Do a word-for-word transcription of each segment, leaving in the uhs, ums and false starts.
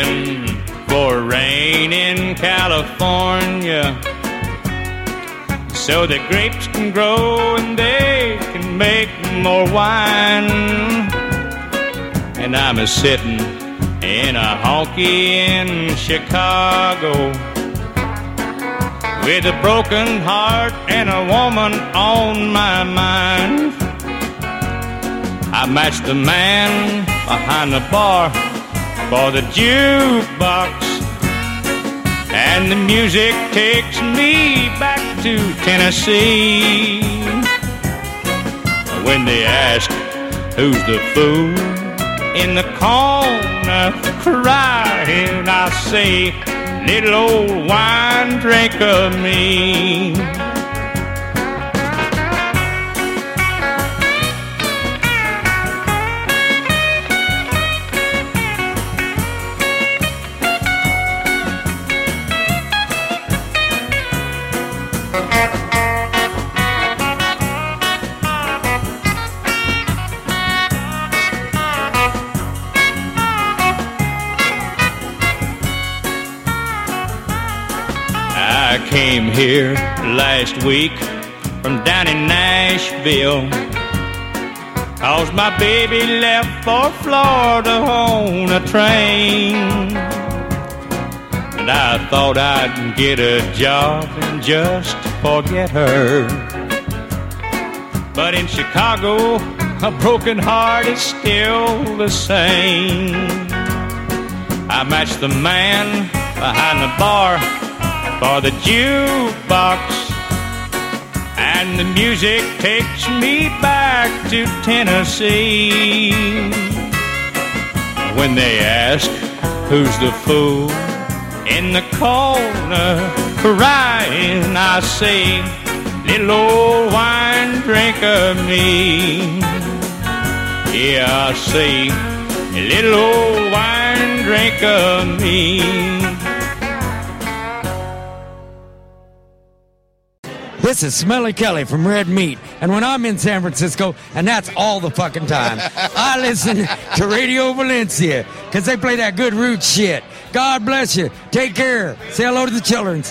waiting for rain in California, so the grapes can grow and they can make more wine. And I'm a sitting in a honky in Chicago with a broken heart and a woman on my mind. I matched the man behind the bar for the jukebox, and the music takes me back to Tennessee. When they ask who's the fool in the corner crying, I say, little old wine drinker me. I came here last week from down in Nashville, 'cause my baby left for Florida on a train. And I thought I'd get a job and just forget her. But in Chicago, a broken heart is still the same. I matched the man behind the bar for the jukebox, and the music takes me back to Tennessee. When they ask who's the fool in the corner crying, I say, little old wine drinker me. Yeah, I say, little old wine drinker me. This is Smelly Kelly from Red Meat, and when I'm in San Francisco, and that's all the fucking time, I listen to Radio Valencia, because they play that good root shit. God bless you. Take care. Say hello to the children.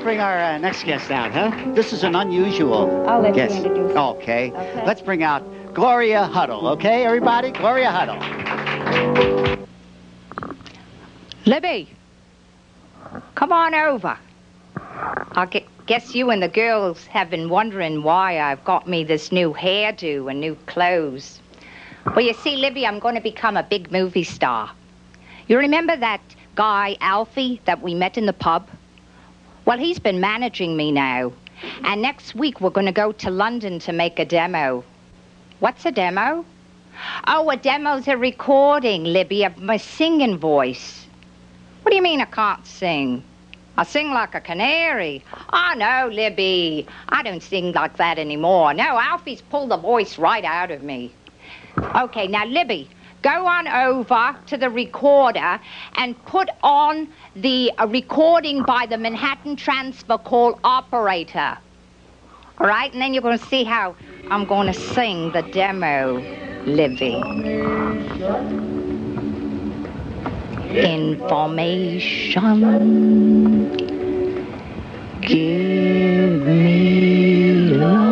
bring our uh, next guest out, huh? This is an unusual I'll let guest. you introduce her. Okay. Okay. Let's bring out Gloria Huddle, okay, everybody? Gloria Huddle. Libby, come on over. I gu- guess you and the girls have been wondering why I've got me this new hairdo and new clothes. Well, you see, Libby, I'm going to become a big movie star. You remember that guy, Alfie, that we met in the pub? Well, he's been managing me now. And next week, we're going to go to London to make a demo. What's a demo? Oh, a demo's a recording, Libby, of my singing voice. What do you mean I can't sing? I sing like a canary. Oh, no, Libby. I don't sing like that anymore. No, Alfie's pulled the voice right out of me. Okay, now, Libby, go on over to the recorder and put on the uh, recording by the Manhattan Transfer called Operator. All right? And then you're going to see how I'm going to sing the demo, Libby. Information. Give me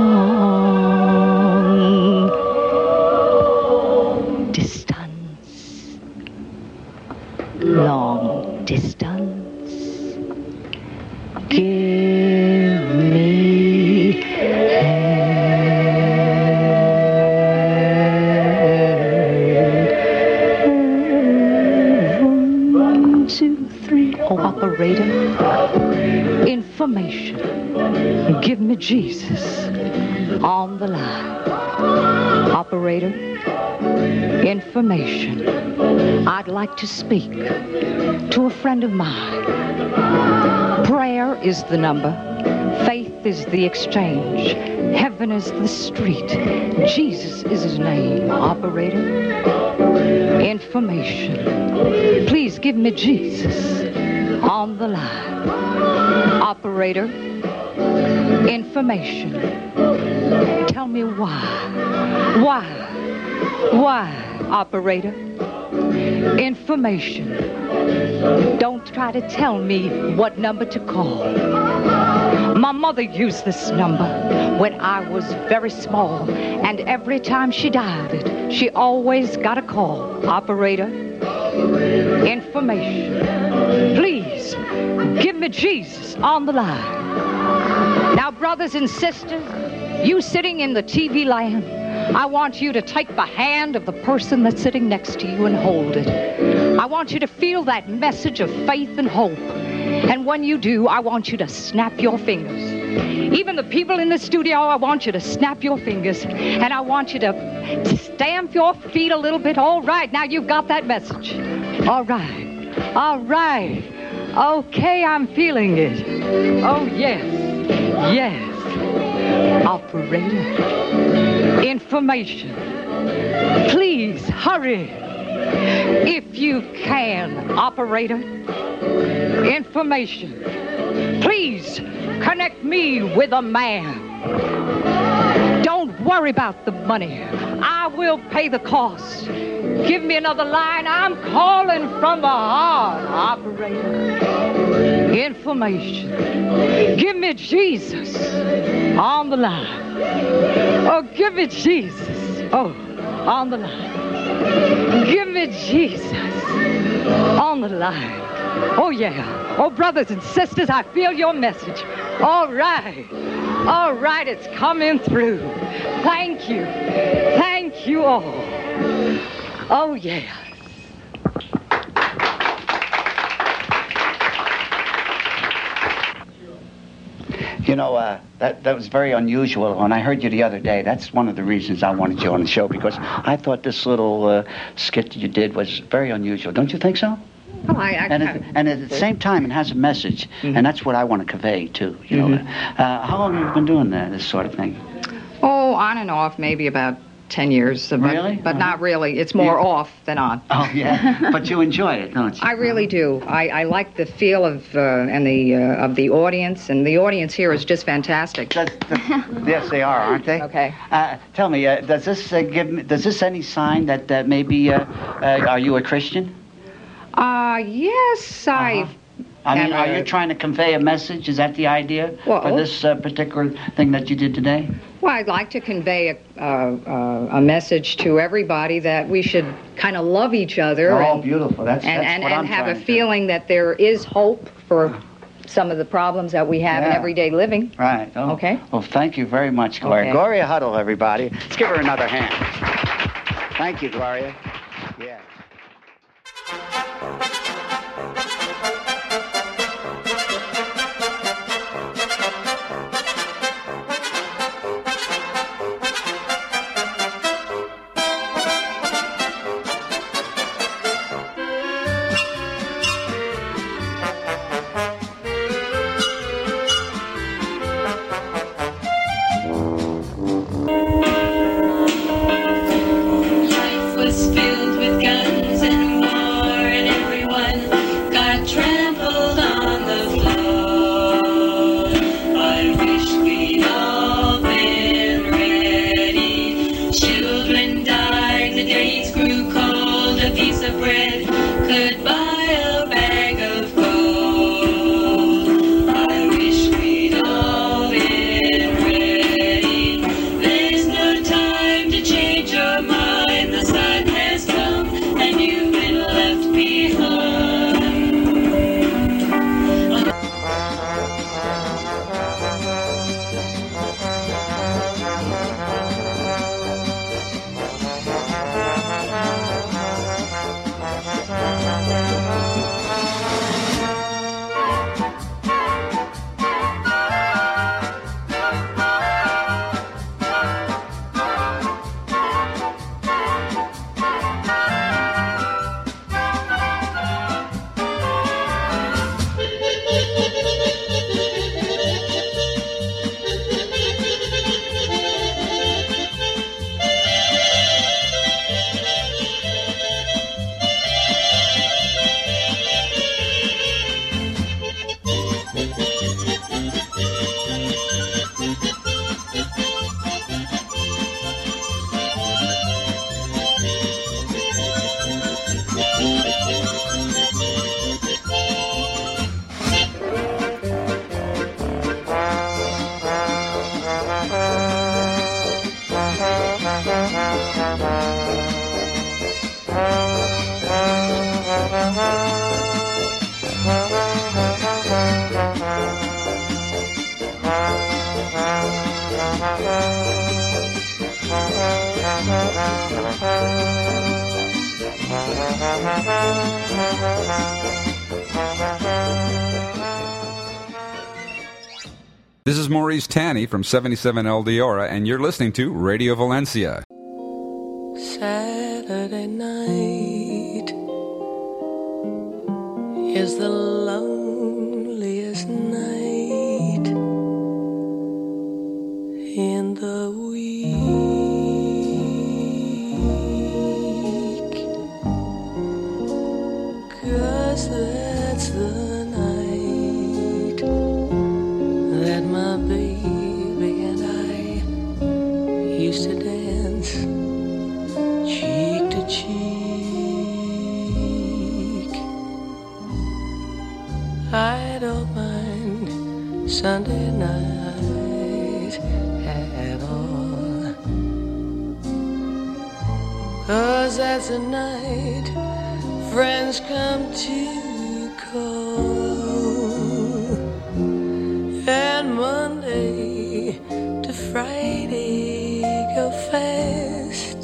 long distance. Long distance. Give me one, two, three. Oh, operator. Information. Give me Jesus on the line. Operator. Information. I'd like to speak to a friend of mine. Prayer is the number. Faith is the exchange. Heaven is the street. Jesus is his name. Operator. Information. Please give me Jesus on the line. Operator. Information. Tell me why. Why? Why, operator? Information. Don't try to tell me what number to call. My mother used this number when I was very small, and every time she dialed it, she always got a call. Operator. Information. Please, give me Jesus on the line. Now, brothers and sisters, you sitting in the T V land, I want you to take the hand of the person that's sitting next to you and hold it. I want you to feel that message of faith and hope. And when you do, I want you to snap your fingers. Even the people in the studio, I want you to snap your fingers. And I want you to stamp your feet a little bit. All right, now you've got that message. All right. All right. Okay, I'm feeling it. Oh, yes. Yes. Operator. Information. Please hurry. If you can, operator. Information. Please connect me with a man. Don't worry about the money. I will pay the cost. Give me another line. I'm calling from the heart, operator. Information. Give me Jesus on the line. Oh, give me Jesus. Oh, on the line. Give me Jesus on the line. Oh, yeah. Oh, brothers and sisters, I feel your message. All right. All right, it's coming through. Thank you. Thank you all. Oh, yeah. You know, uh, that, that was very unusual. When I heard you the other day, that's one of the reasons I wanted you on the show, because I thought this little uh, skit you did was very unusual. Don't you think so? Oh, I, I and, at, and at the same time, it has a message, mm-hmm. and that's what I want to convey, too. You know, mm-hmm. uh, how long have you been doing that, this sort of thing? Oh, on and off, maybe about ten years. But, really? But uh-huh. not really. It's more yeah. off than on. Oh, yeah. But you enjoy it, don't you? I really do. I, I like the feel of uh, and the uh, of the audience, and the audience here is just fantastic. Does, does, yes, they are, aren't they? Okay. Uh, tell me, uh, does this uh, give me, does this any sign that uh, maybe uh, uh, are you a Christian? Uh, yes, I uh-huh. I mean, And, are uh, you trying to convey a message? Is that the idea Well- for this uh, particular thing that you did today? Well, I'd like to convey a, uh, uh, a message to everybody that we should kind of love each other. Oh, and, beautiful. That's, and, that's and, what and I'm have trying a to feeling that there is hope for some of the problems that we have in Yeah. everyday living. do. Right. Oh. Okay. Well, thank you very much, Gloria. Okay. Gloria Huddle, everybody. Let's give her another hand. Thank you, Gloria. Yeah. Life was filled with guns and war, and everyone got trampled on the floor. I wish we'd all been ready. Children died, the days grew cold. A piece of bread could buy a bag of gold. I wish we'd all been ready. There's no time to change your mind. The sun has come and you've been left behind. This is Maurice Tanny from seventy-seven El Diora, and you're listening to Radio Valencia. Saturday night is the loneliest night in the week, 'cause that's the night that my baby and I used to dance cheek to cheek. I don't mind Sunday night at all, 'cause that's a night friends come to call, and Monday to Friday go fast,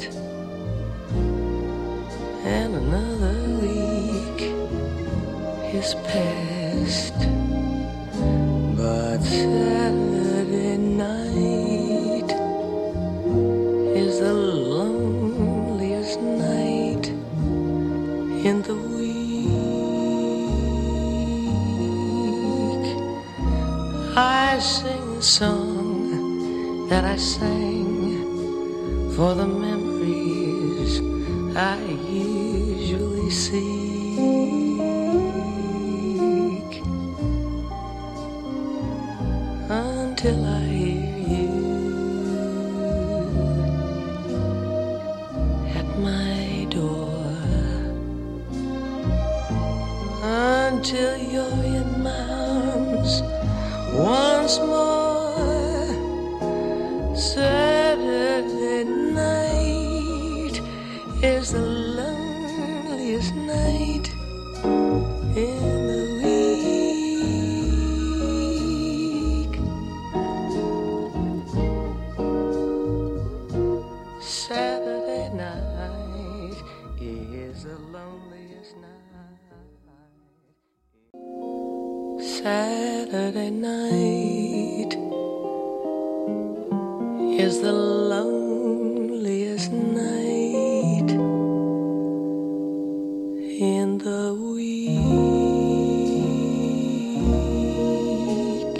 and another week is past. But Saturday night is the loneliest night in the week. I sing a song that I sang for the memories I usually seek, until I hear you at my door. until you're in my arms once more. Saturday night is the loneliest night in the week. Saturday night is the loneliest night. Saturday night is the loneliest night in the week.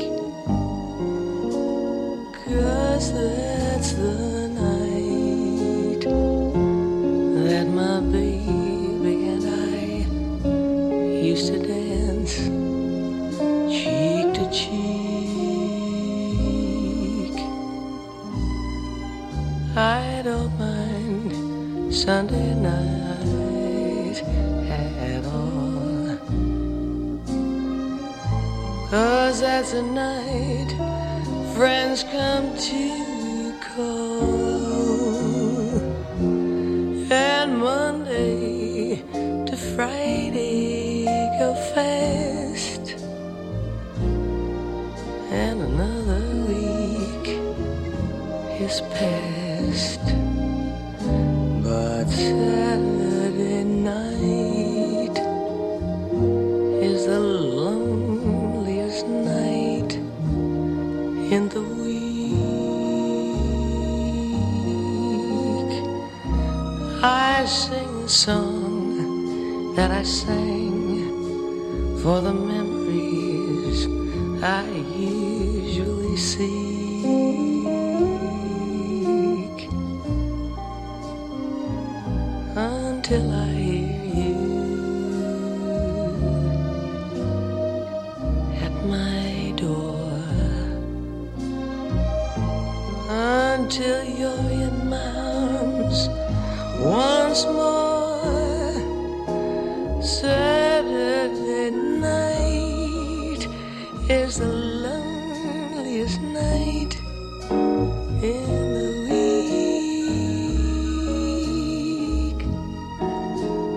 'Cause that's the night that my baby and I used to dance cheek to cheek. I don't mind Sunday night at all, 'cause that's a night friends come to call, and Monday to Friday go fast, and another week is past. But Saturday night is the loneliest night in the week. I sing a song that I sang for the memories I usually seek, until I hear you at my door, until you're in my arms once more. Saturday night is the loneliest night in the week.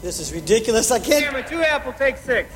This is ridiculous. I can't. Camera, two apple, take six.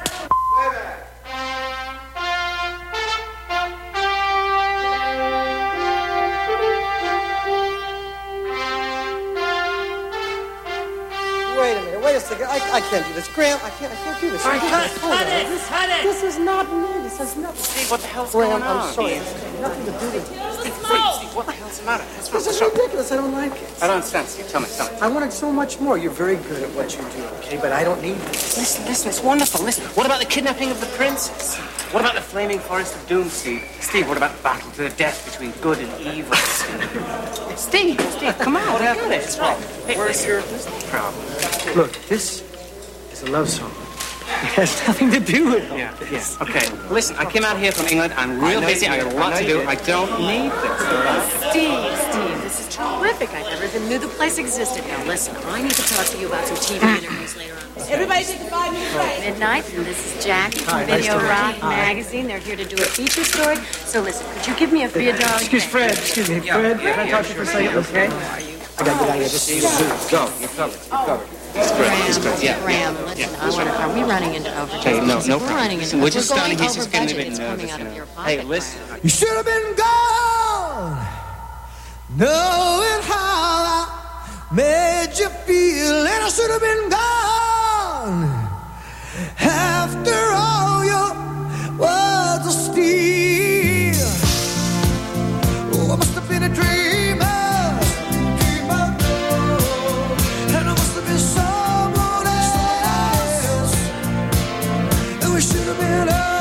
Wait a minute. Wait a second. I, I can't do this. Graham, I can't. I can't do this. All right, Hold cut on, it, hold cut on. it, This, cut it. this is not me. This has nothing. Steve, what the hell's Graham, going on? I'm sorry. Steve? This has nothing to do with it. Steve, Steve, Steve, what the hell's the matter? What's wrong? This is ridiculous. I don't like it. I don't understand, Steve. Tell me, tell me. I wanted so much more. You're very good at what you do, okay? But I don't need this. Listen, listen, it's wonderful. Listen, what about the kidnapping of the princess? What about the flaming forest of doom, Steve? Steve, what about the battle to the death between good and evil, Steve? Steve, Steve, come on. What happened? What's wrong? Hey, where's your problem? Look, this is a love song. It has nothing to do with all Yeah, this. yeah. Okay, listen, I came out here from England. I'm real I know busy. you I got a did. lot I to know do. you did. I don't need this. Steve, Steve, this is terrific. I never even knew the place existed. Now listen, I need to talk to you about some T V interviews later on. Everybody take a five minute break. Midnight, and this is Jackie from Hi, nice Video to meet you. Rock Hi. Magazine. They're here to do a feature story. So listen, could you give me a free dog? Excuse Fred. Excuse me, Fred. Can I talk to you for a second? Okay. I gotta get out of here. This is Go, you're covered. You're covered. It's great. It's great. Yeah. Graham, listen, I want to, are we running into overdose? Hey, no, If no we're problem. running Listen, into, we're if just we're starting. going He's just over getting a budget, bit it's nervous, coming out you of know. your pocket. Hey, listen. You should have been gone, knowing how I made you feel, and I should have been gone. After all your words of steel, oh, I must have been a dreamer, dreamer, and I must have been someone else, and we should have been over.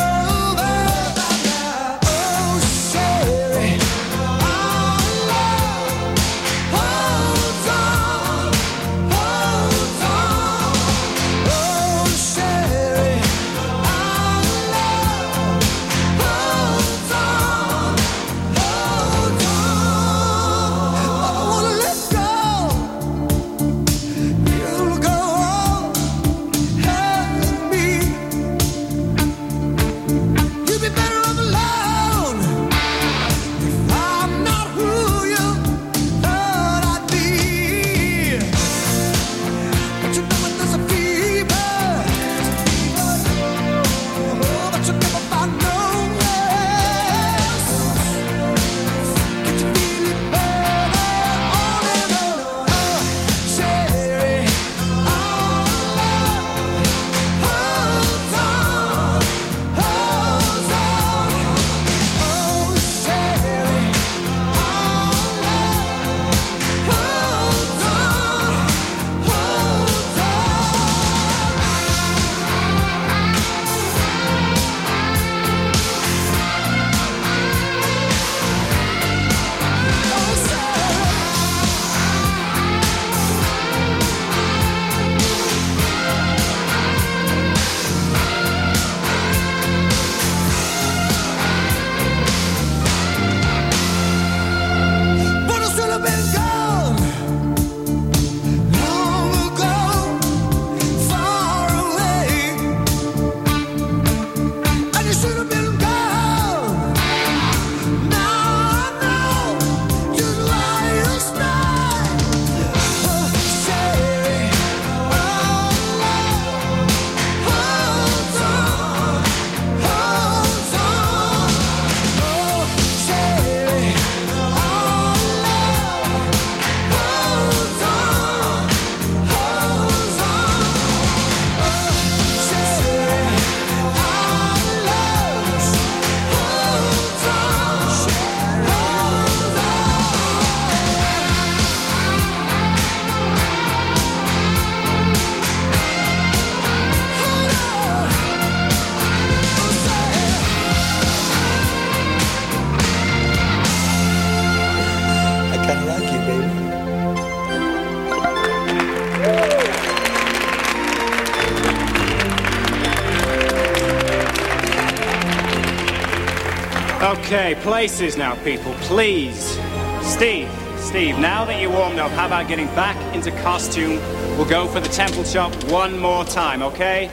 Okay, places now, people, please. Steve, Steve, now that you're warmed up, how about getting back into costume? We'll go for the temple chop one more time, okay?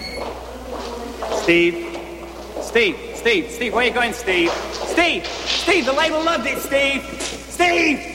Steve, Steve, Steve, Steve, where are you going, Steve? Steve, Steve, the label loved it, Steve! Steve!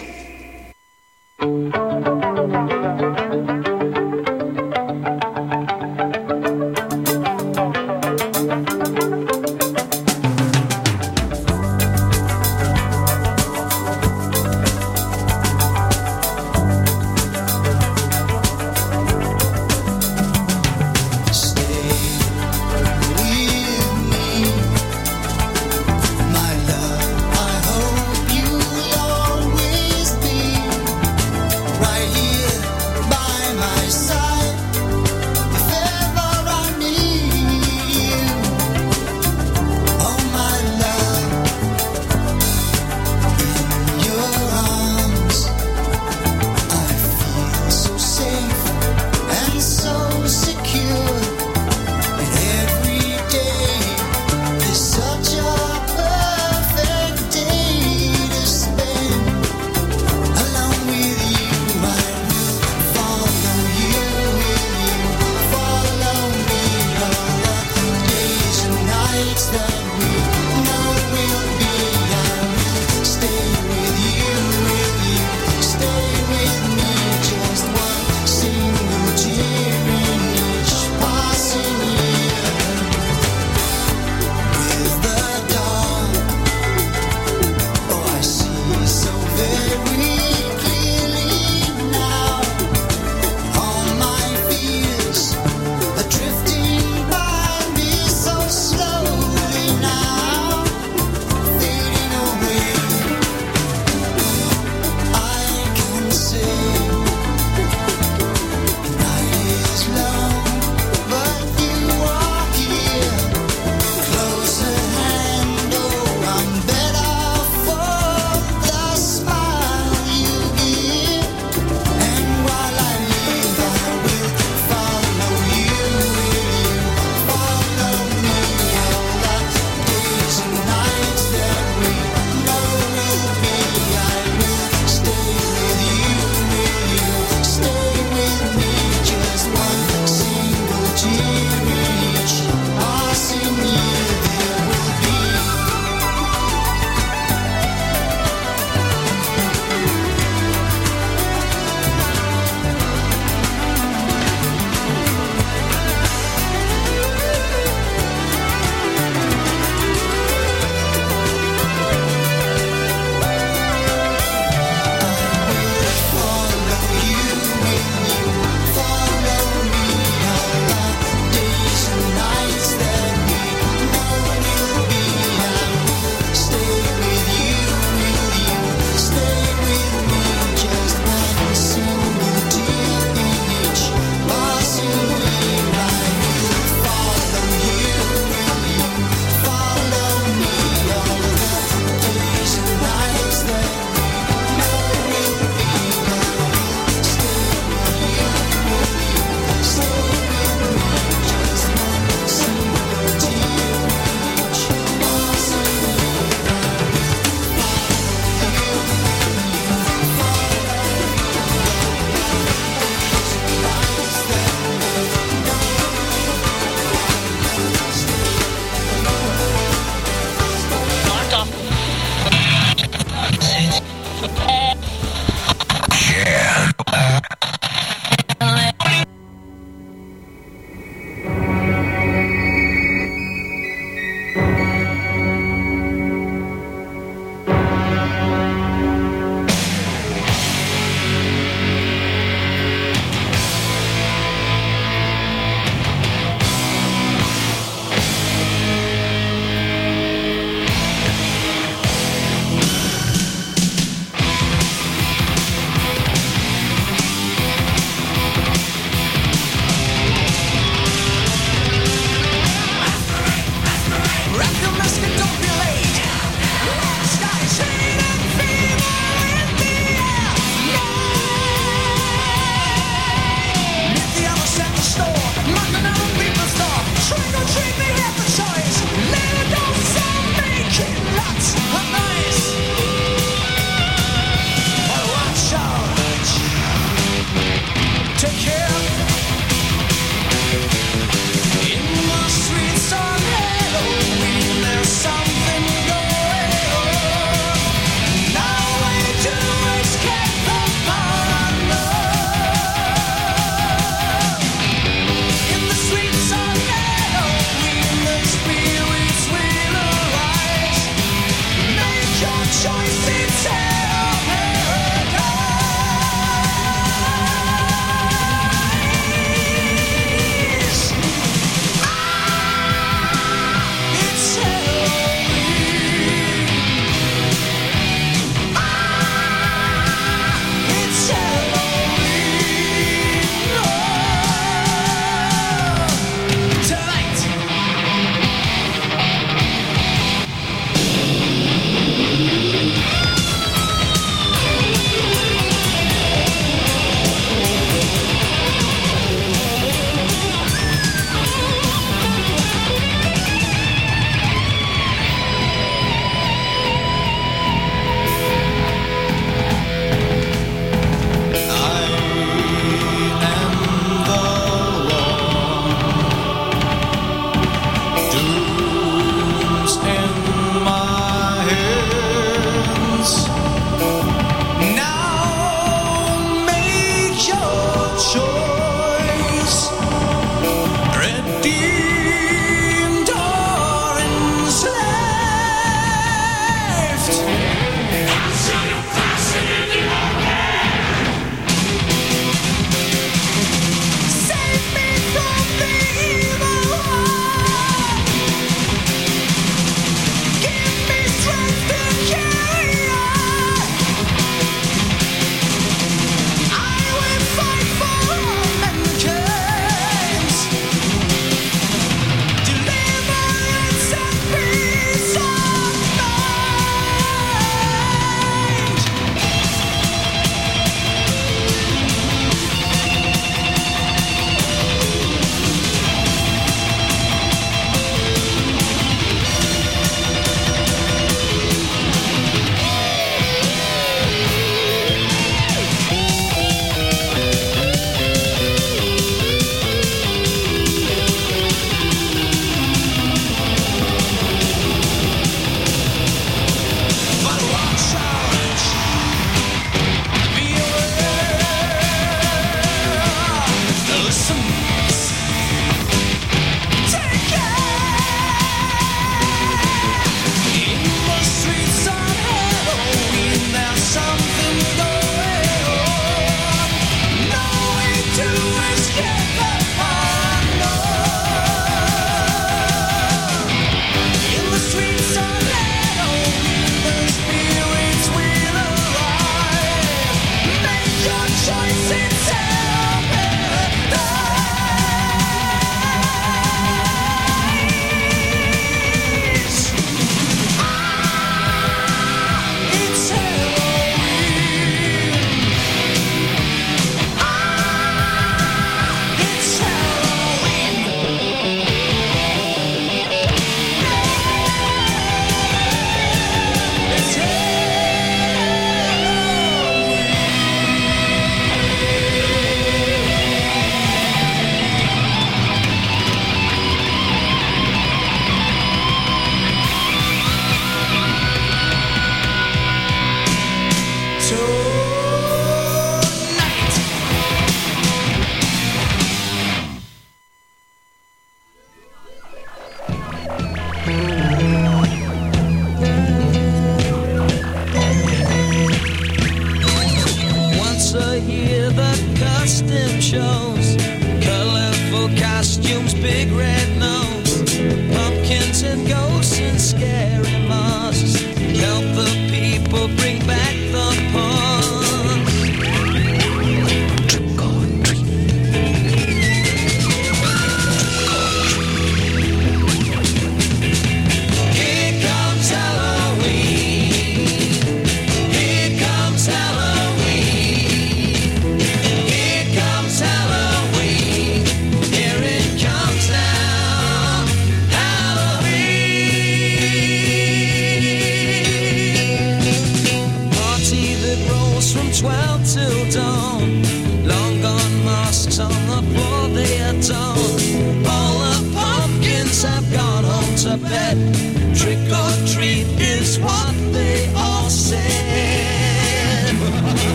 scary masks. Help the people bring back the past.